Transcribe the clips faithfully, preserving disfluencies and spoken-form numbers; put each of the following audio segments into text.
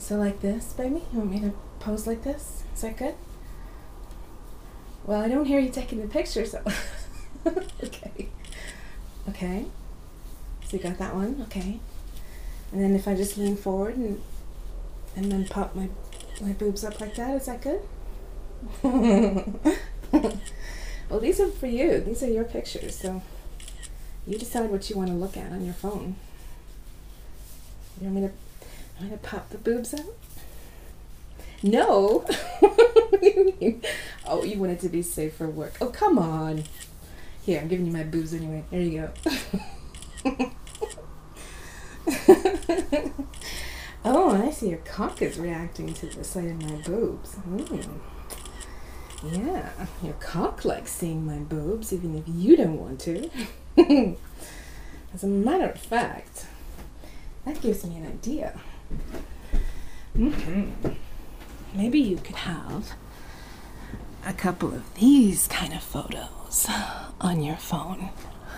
So like this, baby? You want me to pose like this? Is that good? Well, I don't hear you taking the picture, so... Okay. Okay. So you got that one? Okay. And then if I just lean forward and and then pop my, my boobs up like that, is that good? Well, these are for you. These are your pictures, so you decide what you want to look at on your phone. You want me to, you want me to pop the boobs up? No! What do you mean? Oh, you want it to be safe for work. Oh, come on. Here, I'm giving you my boobs anyway. There you go. Oh, I see your cock is reacting to the sight of my boobs. Mm. Yeah, your cock likes seeing my boobs, even if you don't want to. As a matter of fact, that gives me an idea. Mm-hmm. Maybe you could have a couple of these kind of photos on your phone.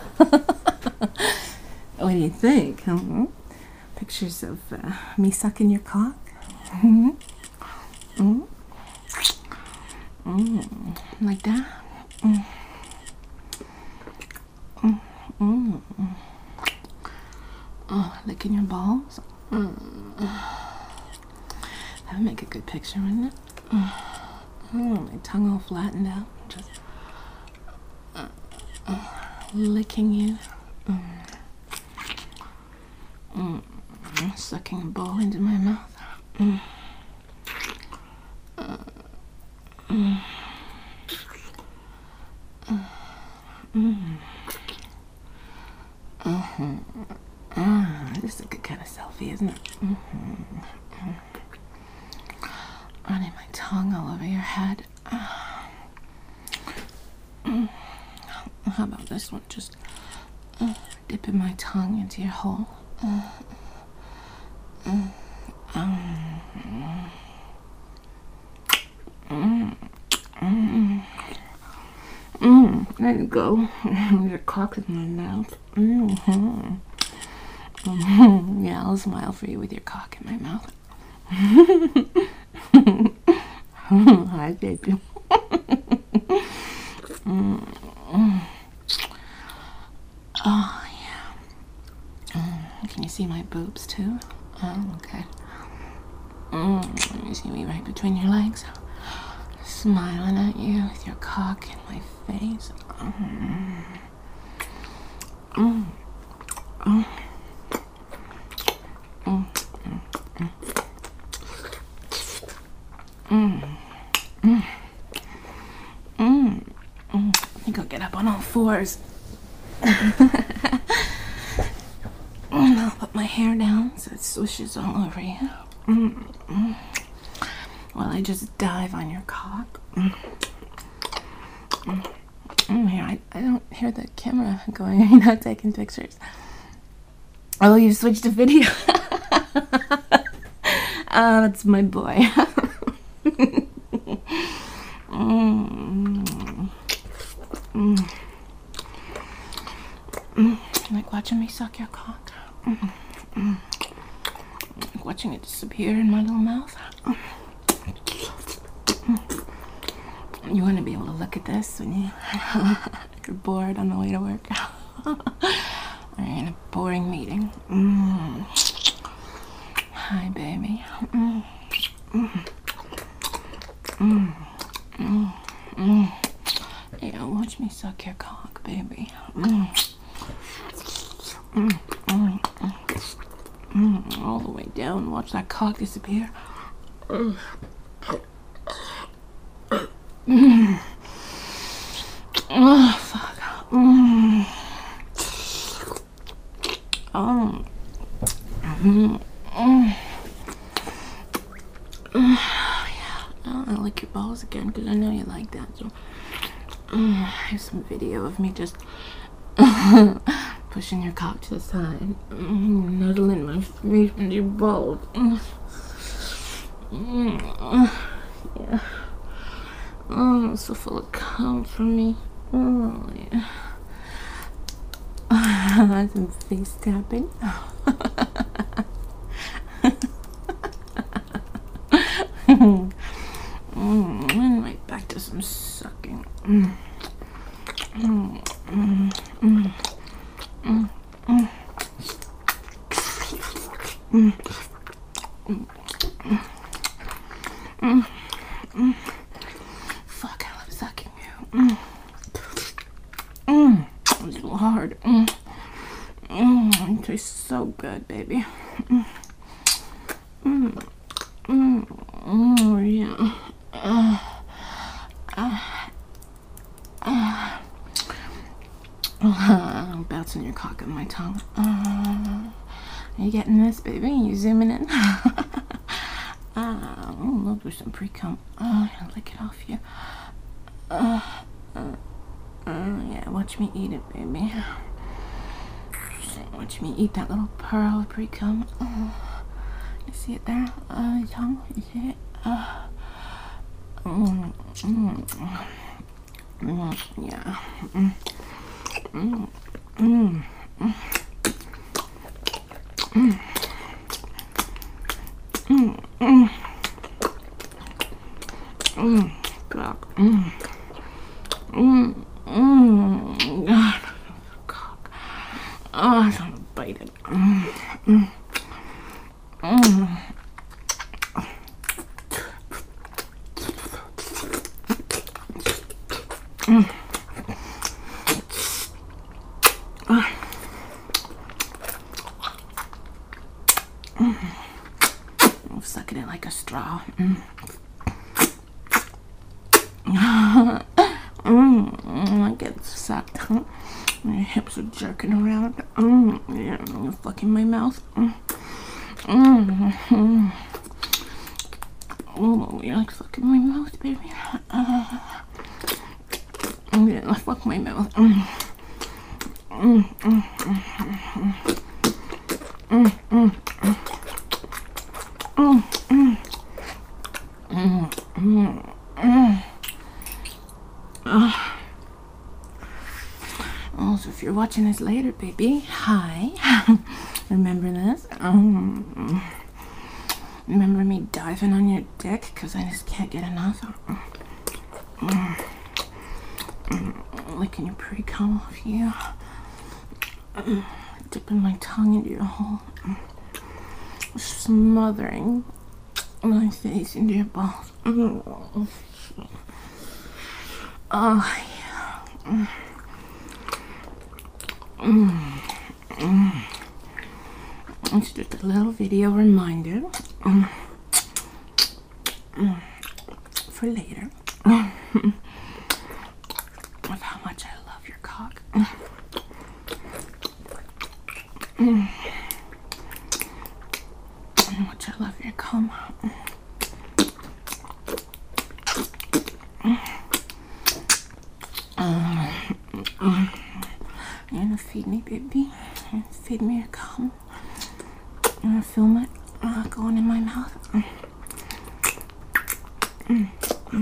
What do you think? Mm-hmm. Pictures of uh, me sucking your cock? Mm-hmm. Mm-hmm. Mm, like that? Mm. Mm, mm, mm. Oh, licking your balls? Mm. That would make a good picture, wouldn't it? Mm. Mm, my tongue all flattened out. Just uh, uh, licking you. Mm. Mm. Sucking a ball into my mouth. Mm. Uh. Mm. Mm. Mm-hmm. Mm. This is a good kind of selfie, isn't it? Mm-hmm. Mm. Running my tongue all over your head. Mm. How about this one? Just uh, dipping my tongue into your hole. Uh, uh, um, Mm, mm, mm, there you go. Your cock in my mouth. Mm-hmm. Mm-hmm. Yeah, I'll smile for you with your cock in my mouth. Hi, baby. mm, mm. Oh, yeah. Mm, can you see my boobs, too? Oh, okay. Mm, let me see me right between your legs. Smiling at you with your cock in my face. Mm. Mm. Mm. Mm. Mm. Mm. Mm. Mm. Mm. I think I'll get up on all fours. I'll put my hair down so it swishes all over you. Mm. Mm. While I just dive on your cock. Mm. Mm. Mm, here, I, I don't hear the camera going. You're not taking pictures. Oh, you switched to video. Oh, that's my boy. mm. Mm. Mm. Like watching me suck your cock. Mm. Mm. Like watching it disappear in my little mouth. Mm. You want to be able to look at this when you, you're bored on the way to work. Or you're in a boring meeting. Mm. Hi, baby. Mm. Mm. Mm. Mm. Mm. Yeah, watch me suck your cock, baby. Mm. Mm. Mm. Mm. All the way down. Watch that cock disappear. Mm. Mm. Oh, fuck. Mm. Oh. Mm. Mm. Mm. Yeah. I'll lick your balls again because I know you like that. So, mm. Here's some video of me just pushing your cock to the side, mm. Nuzzling my face into your balls. Mm. Mm. Yeah. Oh, so full of cum for me. Oh, yeah. Some face tapping. Mm. Mm. Mm. Mm. Fuck, I love sucking you. Mm. Mm. It's so hard. Mm. Mm. It tastes so good, baby. Mm. Mm. Mm. Mm. Yeah. Uh. Uh. Uh. I'm bouncing your cock on my tongue. Uh. Are you getting this, baby? Are you zooming in? uh, look, there's some pre-cum. Uh, I'll lick it off you. Uh, uh, uh, yeah, watch me eat it, baby. Watch me eat that little pearl of pre-cum. Uh, you see it there? Uh, tongue? You see it? Uh, mm, mm, mm, yeah. Mm, mm, mm, mm. Mm. Mm. Mm. Mm. God. Mm. Mm. Mm. God. God. Oh, I want to bite it. Mm. Mm. Mm. Mm. Ah. Mm. I'm sucking it like a straw. Mm. mm. I get sucked. Huh? My hips are jerking around. Mm. Yeah, you're fucking my mouth. Mm. Mm. Mm. Oh, you like fucking my mouth, baby? Uh, yeah, fuck my mouth. Mm. Mm. Mm. Mm. Mm. Mm. Mm. Mm. Mm. Mm. Uh. Also, if you're watching this later, baby, hi. Remember this? Um, remember me diving on your dick? Because I just can't get enough. Mm. Mm. Licking your pre-cum off you. Mm. Dipping my tongue into your hole. Mm. Smothering my face into your balls. Mm. Oh, yeah. Mm. Mm. Mm. It's just a little video reminder um, mm, for later um, of how much I love your cock. Mm. Mm. How much I love your cum. Mm. Um, mm. You're gonna feed me, baby. You're gonna feed me your cum. I'm gonna film it uh, going in my mouth. Mm. Mm. Mm.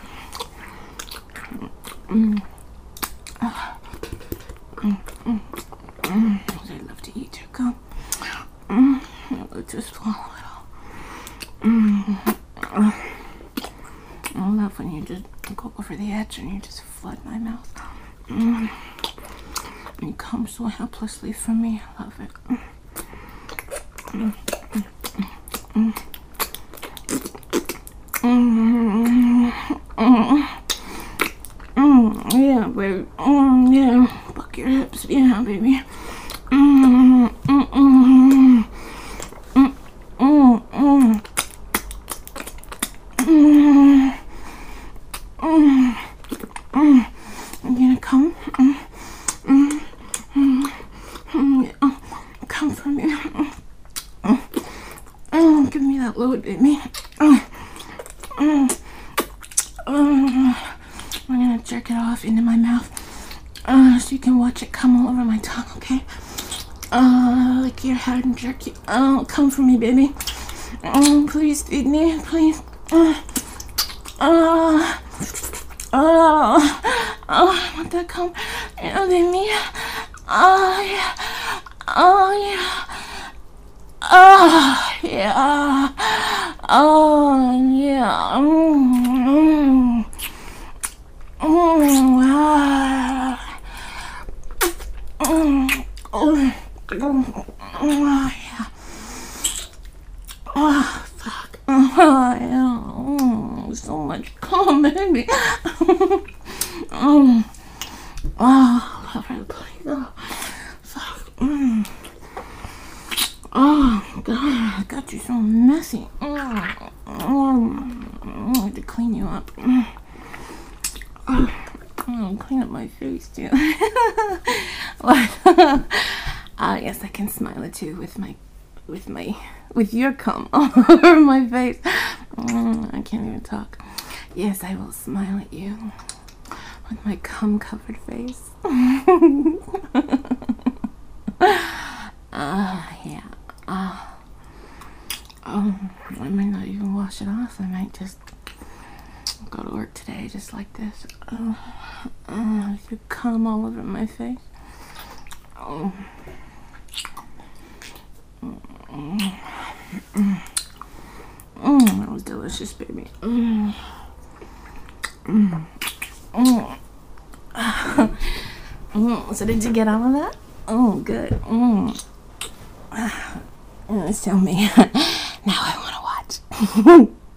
Mm. Uh. Mm. Mm. Mm. I love to eat your cum. Mm. I love to swallow it all. Mm. Uh. I love when you just go over the edge and you just flood my mouth. Mm. You come so helplessly for me. I love it. Mm. Mm. Mm. Mm. Mm. Mm. Yeah, baby. Mm. Yeah. Fuck your hips. Yeah, baby. Mm. Mm. Mm. Mm. Mm. Mm. Mm. Mm. Mm. I'm gonna come. Mm. Mm. Mm. Mm. Yeah. Come for me. Mm. Mm, give me that load, baby. Mm, mm, mm. I'm gonna jerk it off into my mouth uh, so you can watch it come all over my tongue, okay? Uh, lick your head and jerk you. Oh, come for me, baby. Oh, please feed me, please. Uh, uh, oh, oh, I want that cum. You know, baby. Oh, yeah. Oh, yeah. Oh, yeah. Oh, yeah. Mm, mm, ah. Mm, oh, oh, yeah. Oh, fuck. Oh, yeah. Oh, so much cum, baby. Oh, oh, cover the plate. Oh, fuck. Mm. Oh, God, I got you so messy. Mm. Mm. I have to clean you up. Mm. Oh, I'll clean up my face, too. What? Ah, uh, yes, I can smile at you with my, with my, with your cum all over my face. Mm, I can't even talk. Yes, I will smile at you with my cum-covered face. Ah, uh, yeah. Ah. Uh, oh, I might not even wash it off. I might just go to work today just like this. Oh, uh, you cum all over my face. Oh. Mm, mm, mm, that was delicious, baby. Mm. Mm. Mm. Mm. So did you get all of that? Oh, good. Mm. Mm, tell me. Now I want to watch.